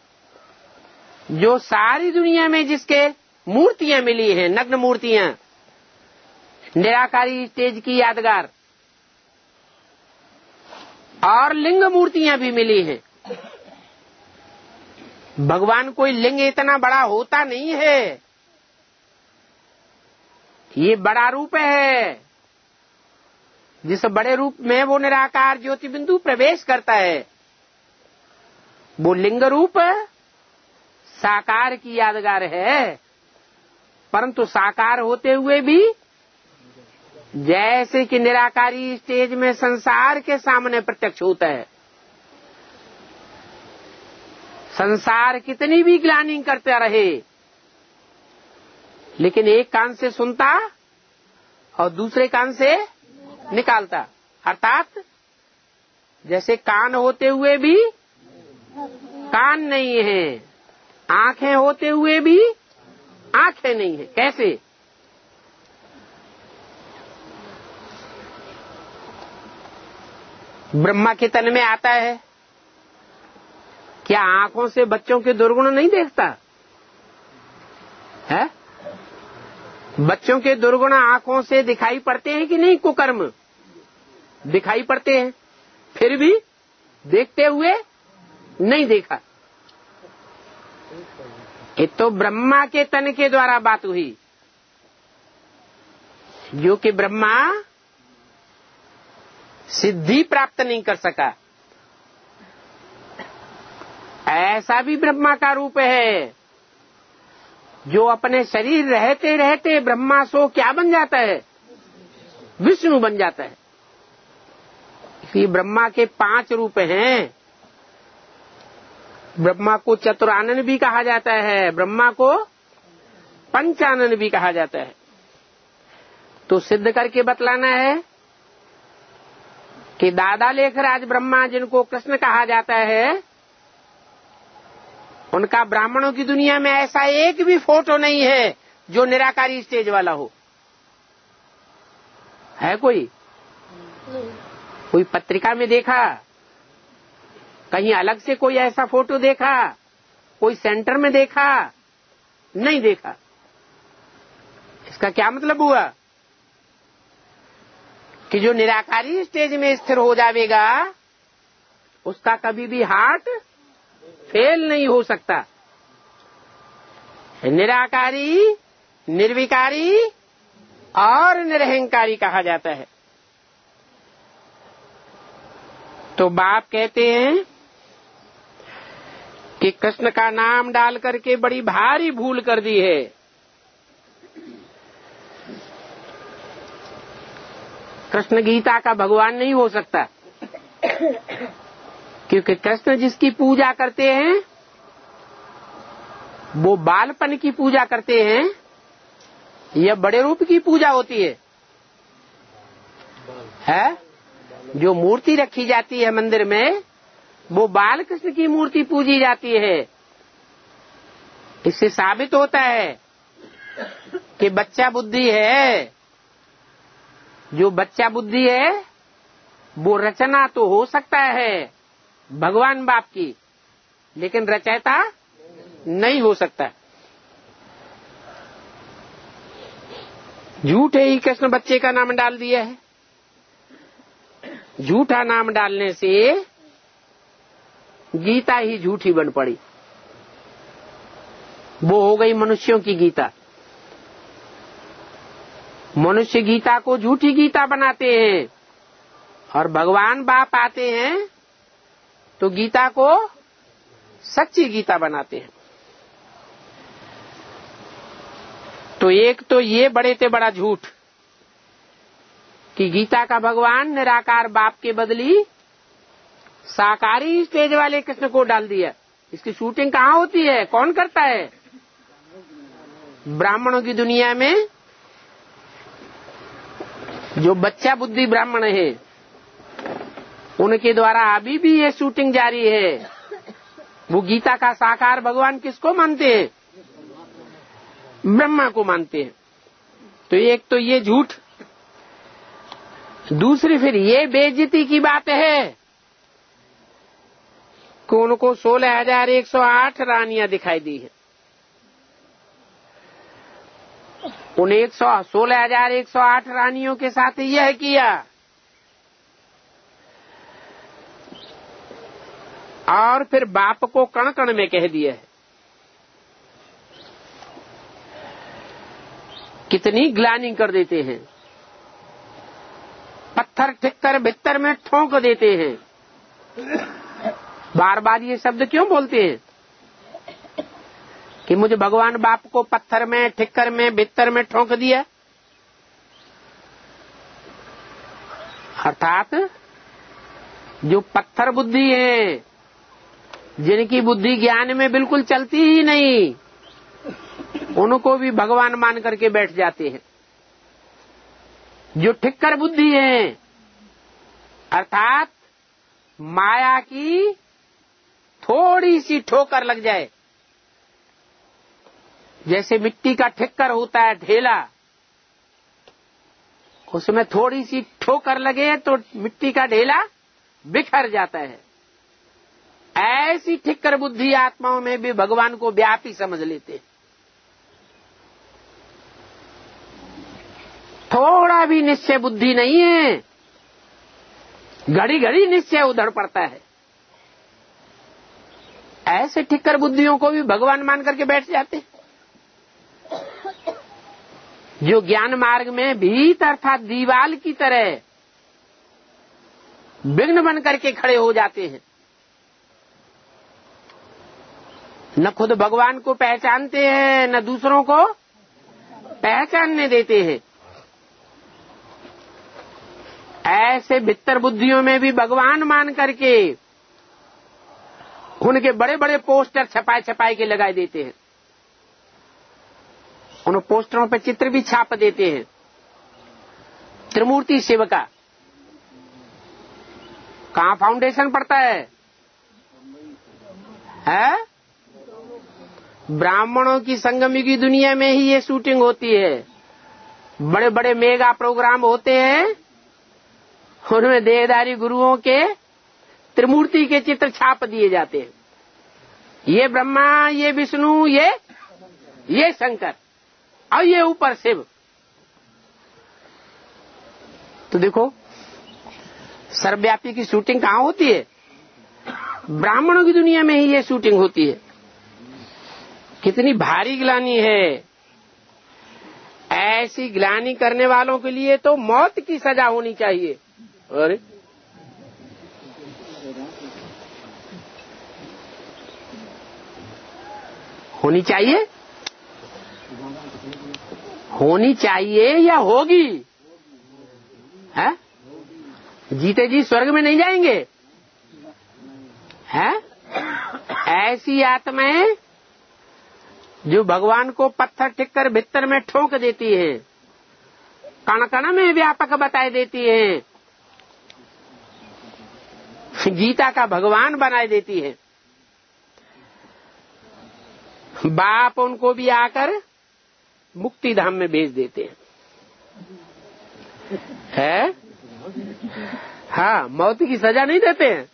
जो सारी दुनिया में जिसके मूर्तियां मिली हैं, नग्न मूर्तियां, निराकारी स्टेज की यादगार, और लिंग मूर्तियां भी मिली हैं। भगवान कोई लिंग इतना बड़ा होता नहीं है, ये बड़ा रूप है। जिस बड़े रूप में वो निराकार ज्योति बिंदु प्रवेश करता है, वो लिंग रूप साकार की यादगार है। परंतु साकार होते हुए भी जैसे कि निराकारी स्टेज में संसार के सामने प्रत्यक्ष होता है, संसार कितनी भी ग्लानि करता रहे, लेकिन एक कान से सुनता और दूसरे कान से निकालता। अर्थात जैसे कान होते हुए भी कान नहीं है, आंखें होते हुए भी आंखें नहीं है। कैसे? ब्रह्मा के तन में आता है, क्या आंखों से बच्चों के दुर्गुण नहीं देखता है? बच्चों के दुर्गुण आंखों से दिखाई पड़ते हैं कि नहीं? कुकर्म दिखाई पड़ते हैं, फिर भी देखते हुए नहीं देखा। ये तो ब्रह्मा के तन के द्वारा बात हुई, जो कि ब्रह्मा सिद्धि प्राप्त नहीं कर सका। ऐसा भी ब्रह्मा का रूप है जो अपने शरीर रहते रहते ब्रह्मा सो क्या बन जाता है? विष्णु बन जाता है। इसलिए ब्रह्मा के 5 रूप हैं। ब्रह्मा को चतुरानन भी कहा जाता है, ब्रह्मा को पंचानन भी कहा जाता है। तो सिद्ध करके बतलाना है कि दादा लेखराज ब्रह्मा, जिनको कृष्ण कहा जाता है, उनका ब्राह्मणों की दुनिया में ऐसा एक भी फोटो नहीं है जो निराकारी स्टेज वाला हो। है कोई पत्रिका में देखा? कहीं अलग से कोई ऐसा फोटो देखा? कोई सेंटर में देखा? नहीं देखा। इसका क्या मतलब हुआ? कि जो निराकारी स्टेज में स्थिर हो जाएगा, उसका कभी भी हार्ट फेल नहीं हो सकता। निराकारी, निर्विकारी और निरहंकारी कहा जाता है। तो बाप कहते हैं कि कृष्ण का नाम डाल करके बड़ी भारी भूल कर दी है। कृष्ण गीता का भगवान नहीं हो सकता, क्योंकि कृष्ण जिसकी पूजा करते हैं वो बालपन की पूजा करते हैं या बड़े रूप की पूजा होती है? है। जो मूर्ति रखी जाती है मंदिर में, वो बाल कृष्ण की मूर्ति पूजी जाती है। इससे साबित होता है कि बच्चा बुद्धि है। जो बच्चा बुद्धि है वो रचना तो हो सकता है भगवान बाप की, लेकिन रचयिता नहीं हो सकता। झूठे ही कृष्ण बच्चे का नाम डाल दिया है। झूठा नाम डालने से गीता ही झूठी बन पड़ी। वो हो गई मनुष्यों की गीता। मनुष्य गीता को झूठी गीता बनाते हैं और भगवान बाप आते हैं तो गीता को सच्ची गीता बनाते हैं। तो एक तो ये बड़े से बड़ा झूठ कि गीता का भगवान निराकार बाप के बदली साकारी स्टेज वाले कृष्ण को डाल दिया। इसकी शूटिंग कहाँ होती है, कौन करता है? ब्राह्मणों की दुनिया में जो बच्चा बुद्धि ब्राह्मण है उनके द्वारा अभी भी ये शूटिंग जारी है। वो गीता का साकार भगवान किसको मानते हैं? ब्रह्मा को मानते हैं। तो एक तो ये झूठ, दूसरी फिर ये बेइज्जती की बात है कि उनको 16,108 रानियां दिखाई दी है। उन 16,108 रानियों के साथ यह किया और फिर बाप को कण कण में कह दिया है। कितनी ग्लानि कर देते हैं, पत्थर ठिक्कर भित्तर में ठोंक देते हैं। बार बार ये शब्द क्यों बोलते हैं कि मुझे भगवान बाप को पत्थर में, ठिक्कर में, भित्तर में ठोंक दिया? अर्थात जो पत्थर बुद्धि है, जिनकी बुद्धि ज्ञान में बिल्कुल चलती ही नहीं, उनको भी भगवान मान करके बैठ जाते हैं। जो ठिक्कर बुद्धि है, अर्थात माया की थोड़ी सी ठोकर लग जाए, जैसे मिट्टी का ठिक्कर होता है ढेला, उसमें थोड़ी सी ठोकर लगे तो मिट्टी का ढेला बिखर जाता है। ऐसी ठिक्कर बुद्धि आत्माओं में भी भगवान को व्यापी समझ लेते हैं। थोड़ा भी निश्चय बुद्धि नहीं है, घड़ी घड़ी निश्चय उधड़ पड़ता है। ऐसे ठिक्कर बुद्धियों को भी भगवान मान करके बैठ जाते हैं। जो ज्ञान मार्ग में भीत अर्थात दीवाल की तरह विघ्न बन करके खड़े हो जाते हैं, न खुद भगवान को पहचानते हैं न दूसरों को पहचानने देते हैं। ऐसे भित्तर बुद्धियों में भी भगवान मान करके उनके बड़े बड़े पोस्टर छपाए के लगाए देते हैं। उन पोस्टरों पर चित्र भी छाप देते हैं। त्रिमूर्ति शिव का कहाँ फाउंडेशन पड़ता है? ब्राह्मणों की संगमी की दुनिया में ही ये शूटिंग होती है। बड़े बड़े मेगा प्रोग्राम होते हैं, उनमें देहधारी गुरुओं के त्रिमूर्ति के चित्र छाप दिए जाते हैं। ये ब्रह्मा, ये विष्णु, ये शंकर और ये ऊपर शिव। तो देखो सर्वव्यापी की शूटिंग कहाँ होती है? ब्राह्मणों की दुनिया में ही ये शूटिंग होती है। कितनी भारी ग्लानि है। ऐसी ग्लानि करने वालों के लिए तो मौत की सजा होनी चाहिए। अरे होनी चाहिए, होनी चाहिए या होगी? है? जीते जी स्वर्ग में नहीं जाएंगे? है? ऐसी आत्माएं जो भगवान को पत्थर टिक्कर भित्तर में ठोक देती है, कण कण में व्यापक बताए देती है, गीता का भगवान बना देती है। बाप उनको भी आकर मुक्ति धाम में भेज देते हैं। है? हाँ, मौत की सजा नहीं देते हैं।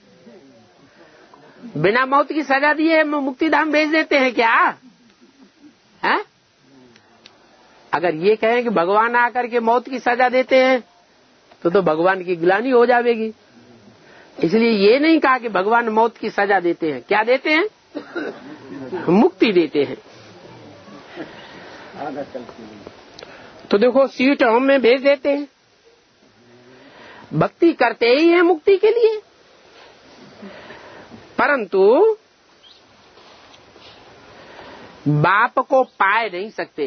बिना मौत की सजा दिए मुक्ति धाम भेज देते हैं क्या? है? अगर ये कहें कि भगवान आकर के मौत की सजा देते हैं तो भगवान की ग्लानि हो जाएगी। इसलिए ये नहीं कहा कि भगवान मौत की सजा देते हैं। क्या देते हैं? मुक्ति देते हैं। तो देखो, सीट होम में भेज देते हैं। भक्ति करते ही हैं मुक्ति के लिए, परंतु बाप को पाए नहीं सकते।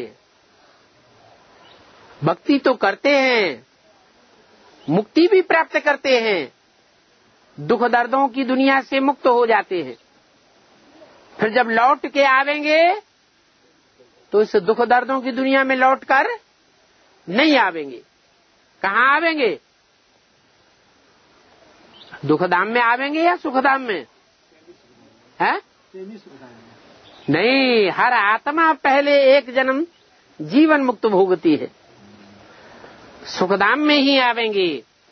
भक्ति तो करते हैं, मुक्ति भी प्राप्त करते हैं, दुख दर्दों की दुनिया से मुक्त हो जाते हैं। फिर जब लौट के आवेंगे तो इस दुख दर्दों की दुनिया में लौटकर नहीं आवेंगे। कहाँ आवेंगे? दुखधाम में आवेंगे या सुखधाम में? है? नहीं, हर आत्मा पहले एक जन्म जीवन मुक्त भोगती है, सुखधाम में ही आवेंगे।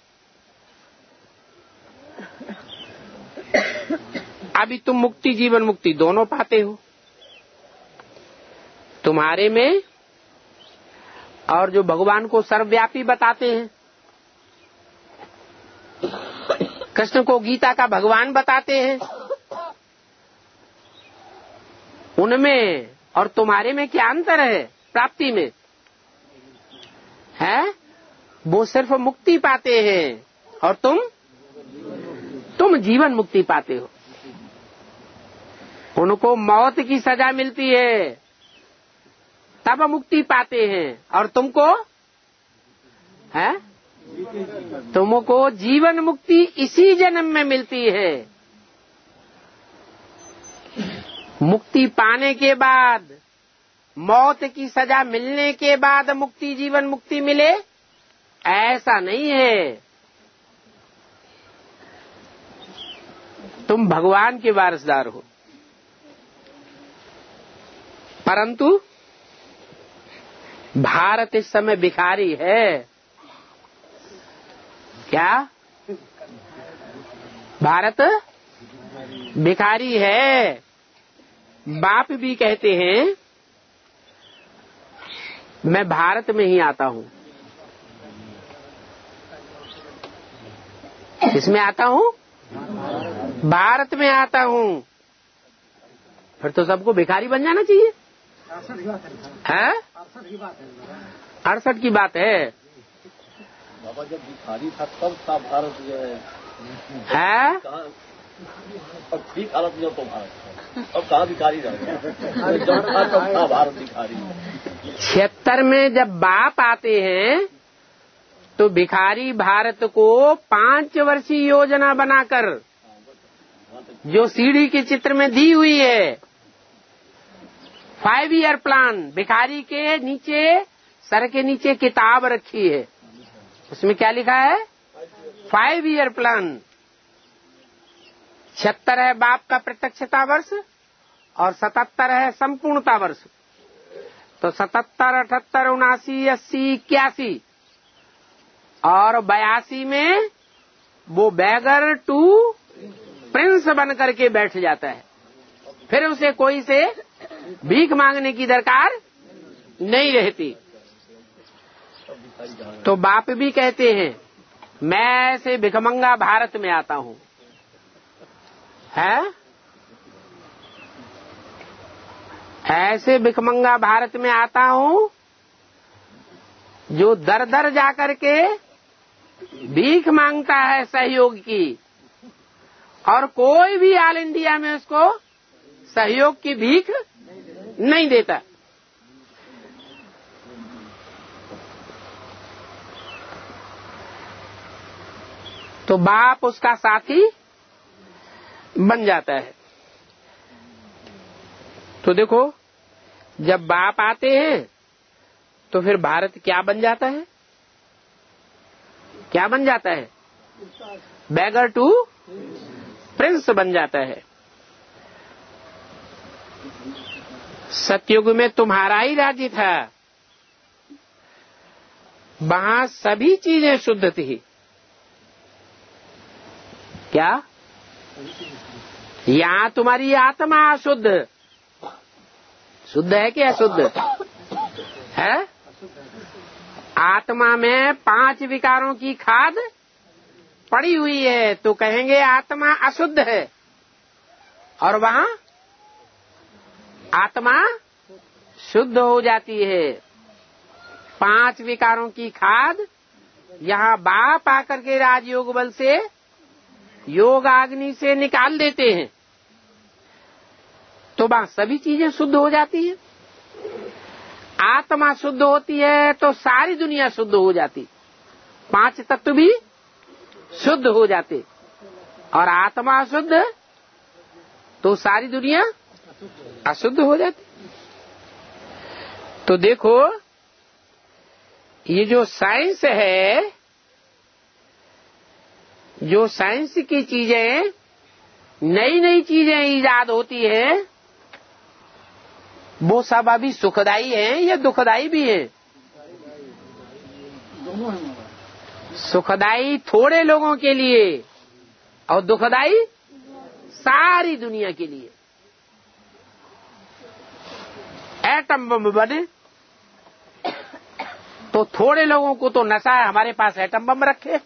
अभी तुम मुक्ति जीवन मुक्ति दोनों पाते हो, तुम्हारे में और जो भगवान को सर्वव्यापी बताते हैं, कृष्ण को गीता का भगवान बताते हैं, उनमें और तुम्हारे में क्या अंतर है? प्राप्ति में है? वो सिर्फ मुक्ति पाते हैं और तुम जीवन मुक्ति पाते हो। उनको मौत की सजा मिलती है तब मुक्ति पाते हैं, और तुमको है? तुमको जीवन मुक्ति इसी जन्म में मिलती है। मुक्ति पाने के बाद, मौत की सजा मिलने के बाद मुक्ति जीवन मुक्ति मिले, ऐसा नहीं है। तुम भगवान के वारसदार हो, परंतु भारत इस समय भिखारी है। क्या? भारत भिखारी है। बाप भी कहते हैं मैं भारत में ही आता हूँ। किसमें आता हूँ? भारत में आता हूँ। फिर तो सबको भिखारी बन जाना चाहिए। है? 68 की बात है।
बाबा जब भिखारी था तब था भारत जो
है?
अब ठीक हालत में तो भारत, अब कहाँ भिखारी रह गया? जब था तब था भारत भिखारी।
76 में जब बाप आते हैं तो भिखारी भारत को 5 वर्षीय योजना बनाकर, जो सीढ़ी के चित्र में दी हुई है, 5 ईयर प्लान, भिखारी के नीचे, सर के नीचे किताब रखी है। उसमें क्या लिखा है? 5 ईयर प्लान। 76 है बाप का प्रत्यक्षता वर्ष और 77 है संपूर्णता वर्ष। तो 77, 78, 79, 80, 81 और 82 में वो बैगर टू प्रिंस बन करके बैठ जाता है। फिर उसे कोई से भीख मांगने की दरकार नहीं रहती। तो बाप भी कहते हैं मैं ऐसे भिखमंगा भारत में आता हूँ। है? ऐसे भिखमंगा भारत में आता हूँ जो दर दर जाकर के भीख मांगता है सहयोग की, और कोई भी ऑल इंडिया में उसको सहयोग की भीख नहीं देता। तो बाप उसका साथी बन जाता है। तो देखो, जब बाप आते हैं तो फिर भारत क्या बन जाता है? क्या बन जाता है? बैगर टू प्रिंस बन जाता है। सतयुग में तुम्हारा ही राज्य था, वहां सभी चीजें शुद्ध थी। क्या? यहां तुम्हारी आत्मा अशुद्ध, शुद्ध है कि अशुद्ध है? आत्मा में 5 विकारों की खाद पड़ी हुई है, तो कहेंगे आत्मा अशुद्ध है। और वहां आत्मा शुद्ध हो जाती है। 5 विकारों की खाद यहाँ बाप आकर के राजयोग बल से, योग अग्नि से निकाल देते हैं, तो वहां सभी चीजें शुद्ध हो जाती है। आत्मा शुद्ध होती है तो सारी दुनिया शुद्ध हो जाती, 5 तत्व भी शुद्ध हो जाते। और आत्मा अशुद्ध तो सारी दुनिया अशुद्ध हो जाती। तो देखो, ये जो साइंस है, जो साइंस की चीजें, नई नई चीजें इजाद होती है, वो सब अभी सुखदाई है या दुखदाई भी है? सुखदाई थोड़े लोगों के लिए और दुखदाई सारी दुनिया के लिए। एटम बम बने तो थोड़े लोगों को तो नशा है, हमारे पास एटम बम रखे।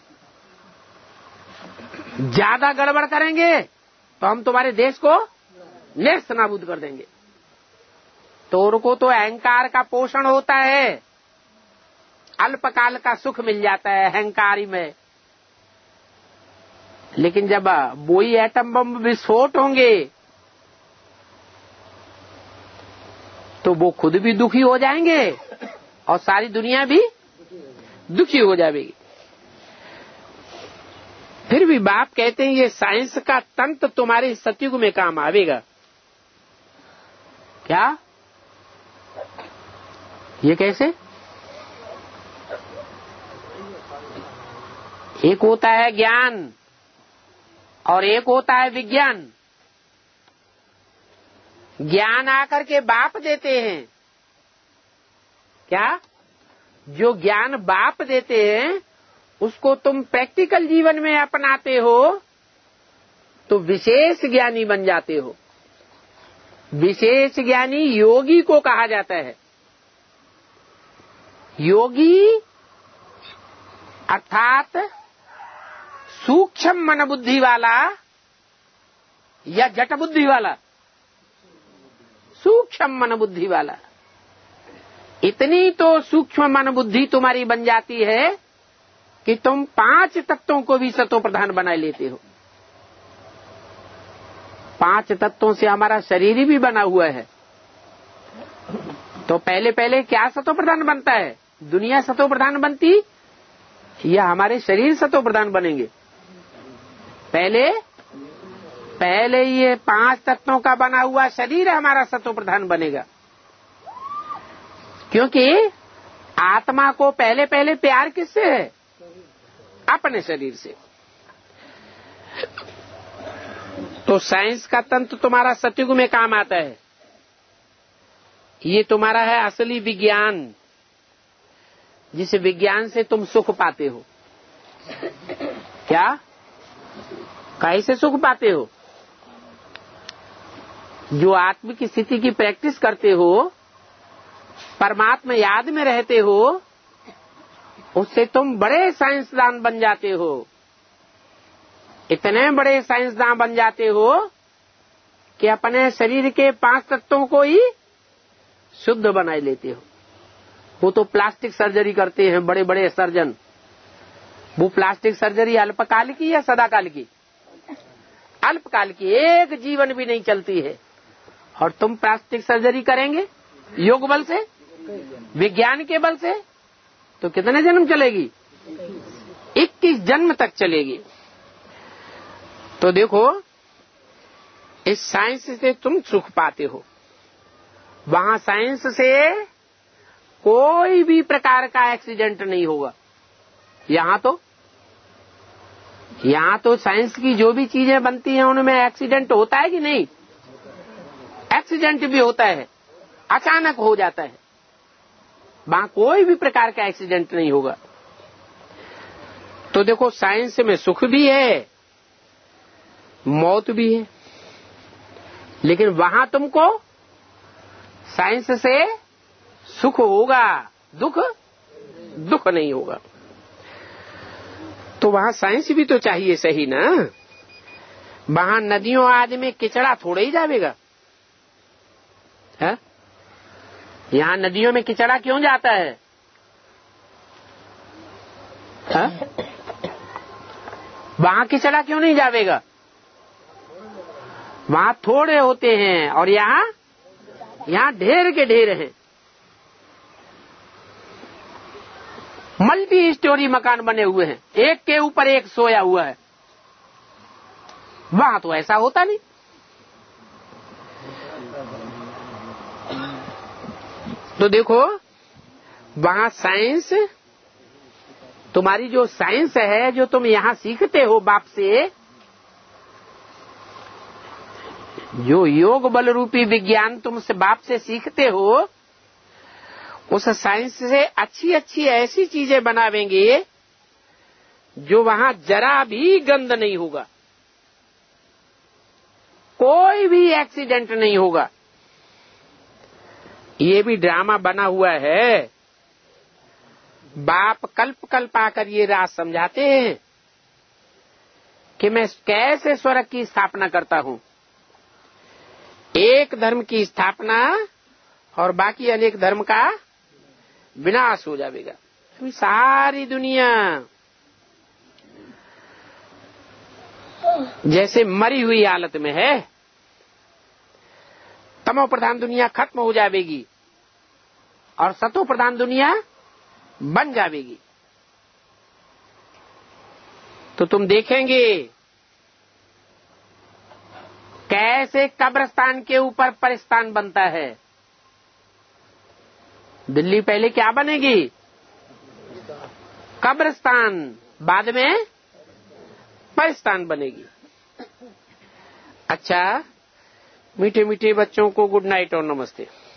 ज्यादा गड़बड़ करेंगे तो हम तुम्हारे देश को नेस्त नाबूद कर देंगे। तोर को तो अहंकार का पोषण होता है, अल्पकाल का सुख मिल जाता है अहंकारी में। लेकिन जब वही एटम बम विस्फोट होंगे तो वो खुद भी दुखी हो जाएंगे और सारी दुनिया भी दुखी हो जाएगी। फिर भी बाप कहते हैं ये साइंस का तंत्र तुम्हारे सतयुग में काम आवेगा। क्या? ये कैसे? एक होता है ज्ञान और एक होता है विज्ञान। ज्ञान आकर के बाप देते हैं। क्या? जो ज्ञान बाप देते हैं उसको तुम प्रैक्टिकल जीवन में अपनाते हो तो विशेष ज्ञानी बन जाते हो। विशेष ज्ञानी योगी को कहा जाता है। योगी अर्थात सूक्ष्म मन बुद्धि वाला या जट बुद्धि वाला? सूक्ष्म मन बुद्धि वाला। इतनी तो सूक्ष्म मन बुद्धि तुम्हारी बन जाती है कि तुम 5 तत्वों को भी सतो प्रधान बना लेते हो। 5 तत्वों से हमारा शरीर भी बना हुआ है। तो पहले क्या सतो प्रधान बनता है? दुनिया सतो प्रधान बनती या हमारे शरीर सतो प्रधान बनेंगे? पहले ये 5 तत्वों का बना हुआ शरीर हमारा सतो प्रधान बनेगा, क्योंकि आत्मा को पहले प्यार किससे है? अपने शरीर से। तो साइंस का तंत्र तुम्हारा सतयुग में काम आता है। ये तुम्हारा है असली विज्ञान, जिस विज्ञान से तुम सुख पाते हो। क्या? कैसे सुख पाते हो? जो आत्मिक स्थिति की प्रैक्टिस करते हो, परमात्मा याद में रहते हो, उससे तुम बड़े साइंसदान बन जाते हो। इतने बड़े साइंसदान बन जाते हो कि अपने शरीर के 5 तत्वों को ही शुद्ध बना लेते हो। वो तो प्लास्टिक सर्जरी करते हैं बड़े बड़े सर्जन। वो प्लास्टिक सर्जरी अल्पकाल की या सदाकाल की? अल्पकाल की, एक जीवन भी नहीं चलती है। और तुम प्लास्टिक सर्जरी करेंगे योग बल से, विज्ञान के बल से, तो कितने जन्म चलेगी? 21 जन्म तक चलेगी। तो देखो, इस साइंस से तुम सुख पाते हो। वहां साइंस से कोई भी प्रकार का एक्सीडेंट नहीं होगा। यहाँ तो साइंस की जो भी चीजें बनती हैं उनमें एक्सीडेंट होता है कि नहीं? एक्सीडेंट भी होता है, अचानक हो जाता है। वहां कोई भी प्रकार का एक्सीडेंट नहीं होगा। तो देखो, साइंस में सुख भी है, मौत भी है, लेकिन वहां तुमको साइंस से सुख होगा, दुख नहीं होगा। तो वहां साइंस भी तो चाहिए, सही ना? वहां नदियों आदि में किचड़ा थोड़े ही जावेगा है? यहाँ नदियों में किचड़ा क्यों जाता है? वहां किचड़ा क्यों नहीं जावेगा? वहां थोड़े होते हैं और यहाँ ढेर के ढेर हैं। मल्टी स्टोरी मकान बने हुए हैं, एक के ऊपर एक सोया हुआ है। वहां तो ऐसा होता नहीं। तो देखो, वहां साइंस, तुम्हारी जो साइंस है, जो तुम यहां सीखते हो बाप से, जो योग बल रूपी विज्ञान तुम से बाप से सीखते हो, उस साइंस से अच्छी अच्छी ऐसी चीजें बनावेंगे जो वहां जरा भी गंद नहीं होगा, कोई भी एक्सीडेंट नहीं होगा। ये भी ड्रामा बना हुआ है। बाप कल्प कल्प आकर ये राज समझाते हैं कि मैं कैसे स्वर्ग की स्थापना करता हूं। एक धर्म की स्थापना और बाकी अनेक धर्म का विनाश हो जाएगा। सारी दुनिया जैसे मरी हुई हालत में है, तमो प्रधान दुनिया खत्म हो जाएगी और सतो प्रधान दुनिया बन जाएगी। तो तुम देखेंगे कैसे कब्रिस्तान के ऊपर परिस्तान बनता है। दिल्ली पहले क्या बनेगी? कब्रिस्तान, बाद में परिस्तान बनेगी। अच्छा, मीठे मीठे बच्चों को गुड नाइट और नमस्ते।